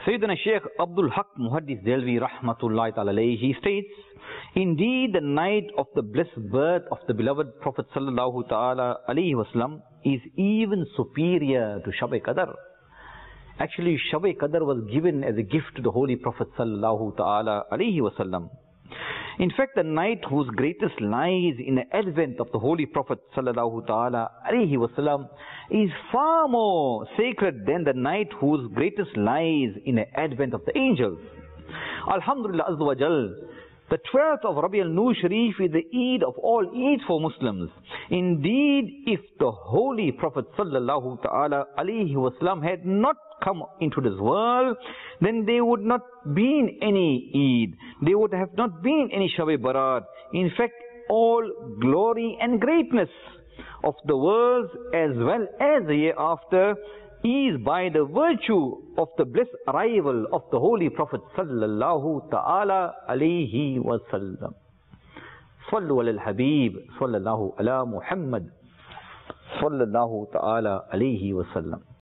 Sayyidina Shaykh Abdul Haq Muhaddis Delvi Rahmatullahi Ta'ala alayhi, he states, indeed the night of the blessed birth of the beloved Prophet Sallallahu Ta'ala alayhi wasallam is even superior to Shab-e Qadr. Actually, Shab-e Qadr was given as a gift to the Holy Prophet Sallallahu Ta'ala alayhi wasallam. In fact, the night whose greatest lies in the advent of the Holy Prophet Sallallahu Ta'ala alayhi wasallam is far more sacred than the night whose greatest lies in the advent of the angels. Alhamdulillah Azza wa Jal, the 12th of Rabi al-Nur Sharif is the Eid of all Eids for Muslims. Indeed, if the Holy Prophet Sallallahu Ta'ala alayhi wasallam had not come into this world, then there would not been any Eid. There would have not been any Shab-e Barat. In fact, all glory and greatness of the world as well as the year after is by the virtue of the blessed arrival of the Holy Prophet Sallallahu Ta'ala alayhi wasallam. Sallu ala al-Habib Sallallahu ala Muhammad Sallallahu Ta'ala alayhi wasallam.